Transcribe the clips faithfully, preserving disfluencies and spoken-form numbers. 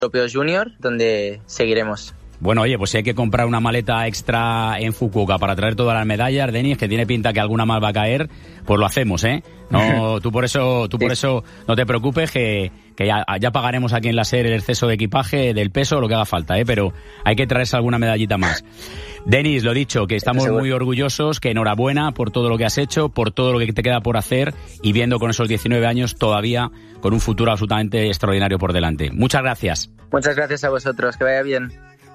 Europeos Junior, donde seguiremos. Bueno, oye, pues si hay que comprar una maleta extra en Fukuoka para traer todas las medallas, Denis, que tiene pinta que alguna más va a caer, pues lo hacemos, ¿eh? No, tú por eso, tú por eso no te preocupes, que, que ya, ya pagaremos aquí en la SER el exceso de equipaje, del peso, lo que haga falta, ¿eh? Pero hay que traerse alguna medallita más. Denis, lo dicho, que estamos muy orgullosos, que enhorabuena por todo lo que has hecho, por todo lo que te queda por hacer y viendo con esos diecinueve años todavía con un futuro absolutamente extraordinario por delante. Muchas gracias. Muchas gracias a vosotros, que vaya bien.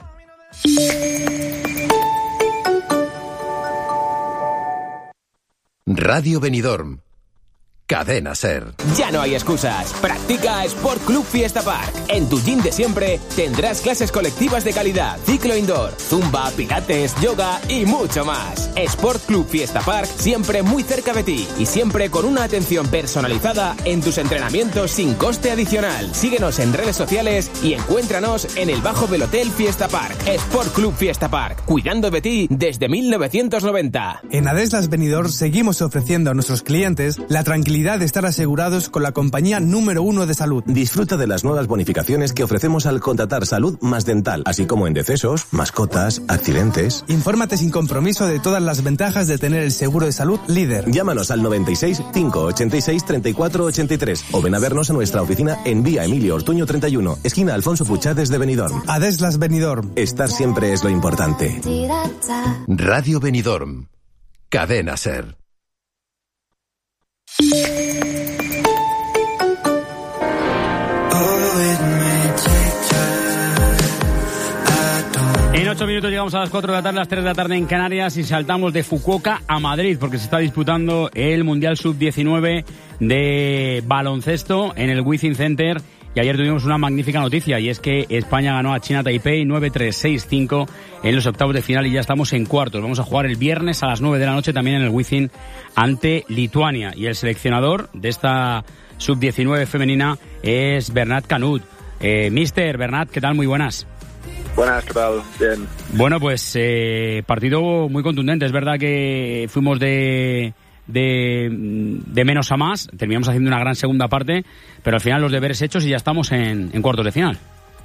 Radio Benidorm, Cadena SER. Ya no hay excusas. Practica Sport Club Fiesta Park. En tu gym de siempre tendrás clases colectivas de calidad, ciclo indoor, zumba, pilates, yoga y mucho más. Sport Club Fiesta Park, siempre muy cerca de ti y siempre con una atención personalizada en tus entrenamientos sin coste adicional. Síguenos en redes sociales y encuéntranos en el bajo del Hotel Fiesta Park. Sport Club Fiesta Park, cuidando de ti desde mil novecientos noventa. En Adeslas Benidorm seguimos ofreciendo a nuestros clientes la tranquilidad de estar asegurados con la compañía número uno de salud. Disfruta de las nuevas bonificaciones que ofrecemos al contratar salud más dental, así como en decesos, mascotas, accidentes. Infórmate sin compromiso de todas las ventajas de tener el seguro de salud líder. Llámanos al noventa y seis, cinco ochenta y seis, treinta y cuatro ochenta y tres o ven a vernos a nuestra oficina en Vía Emilio Ortuño treinta y uno, esquina Alfonso Puchades de Benidorm. Adeslas Benidorm. Estar siempre es lo importante. Radio Benidorm, Cadena SER. En ocho minutos llegamos a las cuatro de la tarde, las tres de la tarde en Canarias y saltamos de Fukuoka a Madrid porque se está disputando el Mundial sub diecinueve de baloncesto en el Withing Center. Y ayer tuvimos una magnífica noticia y es que España ganó a China Taipei nueve tres seis cinco en los octavos de final y ya estamos en cuartos. Vamos a jugar el viernes a las nueve de la noche también en el Withing ante Lituania. Y el seleccionador de esta sub diecinueve femenina es Bernat Canut. Eh, Mister Bernat, ¿qué tal? Muy buenas. Buenas, ¿qué tal? Bien. Bueno, pues eh, partido muy contundente. Es verdad que fuimos de... De, de menos a más, terminamos haciendo una gran segunda parte, pero al final los deberes hechos y ya estamos en, en cuartos de final.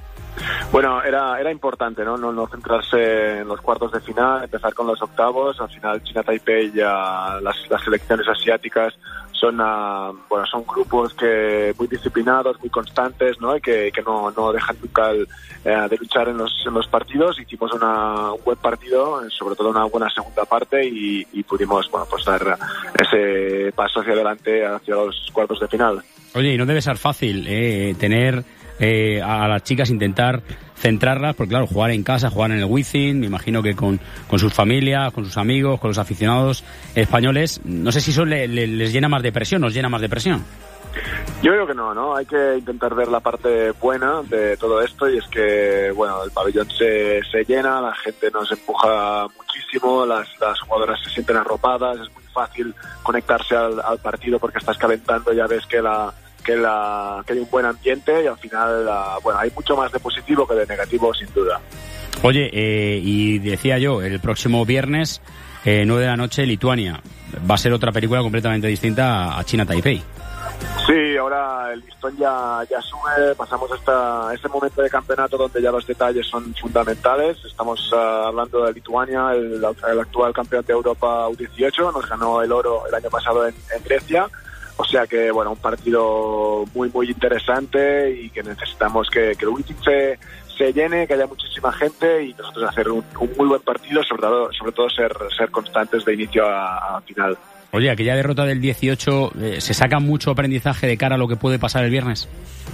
Bueno, era era importante, ¿no? ¿no? No centrarse en los cuartos de final, empezar con los octavos. Al final China Taipei, ya las, las selecciones asiáticas son uh, bueno son grupos que muy disciplinados, muy constantes, ¿no? Y que, que no, no dejan nunca el, eh, de luchar en los, en los partidos. Hicimos una, un buen partido, sobre todo una buena segunda parte y, y pudimos bueno pues dar ese paso hacia adelante hacia los cuartos de final. Oye, y no debe ser fácil eh, tener eh, a las chicas, intentar centrarlas, porque claro, jugar en casa, jugar en el Withing, me imagino que con, con sus familias, con sus amigos, con los aficionados españoles, no sé si eso le, le, les llena más de presión, nos llena más de presión. Yo creo que no, ¿no? Hay que intentar ver la parte buena de todo esto y es que, bueno, el pabellón se, se llena, la gente nos empuja muchísimo, las, las jugadoras se sienten arropadas, es muy fácil conectarse al, al partido porque estás calentando, ya ves que la que la que hay un buen ambiente y al final, la, bueno, hay mucho más de positivo que de negativo, sin duda. Oye, eh, y decía yo, el próximo viernes, eh, nueve de la noche, Lituania. Va a ser otra película completamente distinta a China Taipei. Sí, ahora el listón ya, ya sube, pasamos hasta ese momento de campeonato donde ya los detalles son fundamentales. Estamos uh, hablando de Lituania, el, el actual campeón de Europa U dieciocho, nos ganó el oro el año pasado en, en Grecia. O sea que, bueno, un partido muy, muy interesante y que necesitamos que, que el Withing se, se llene, que haya muchísima gente y nosotros hacer un, un muy buen partido, sobre todo, sobre todo ser, ser constantes de inicio a, a final. Oye, aquella derrota del dieciocho, eh, ¿se saca mucho aprendizaje de cara a lo que puede pasar el viernes?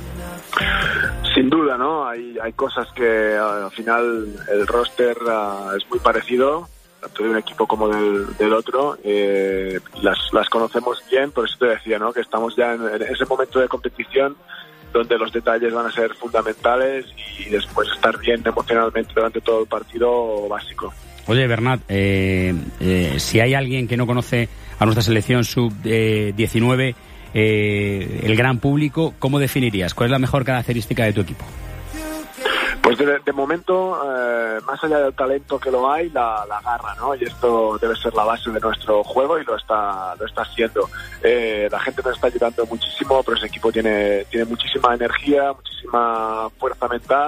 Sin duda, ¿no? Hay, hay cosas que al final el roster uh, es muy parecido, tanto de un equipo como del, del otro, eh, las, las conocemos bien, por eso te decía, ¿no? Que estamos ya en, en ese momento de competición donde los detalles van a ser fundamentales y después estar bien emocionalmente durante todo el partido básico. Oye, Bernat, eh, eh, si hay alguien que no conoce a nuestra selección sub diecinueve, eh, el gran público, ¿cómo definirías? ¿Cuál es la mejor característica de tu equipo? Pues de, de momento, eh, más allá del talento que lo hay, la, la garra, ¿no? Y esto debe ser la base de nuestro juego y lo está lo está haciendo. Eh, la gente nos está ayudando muchísimo, pero ese equipo tiene tiene muchísima energía, muchísima fuerza mental.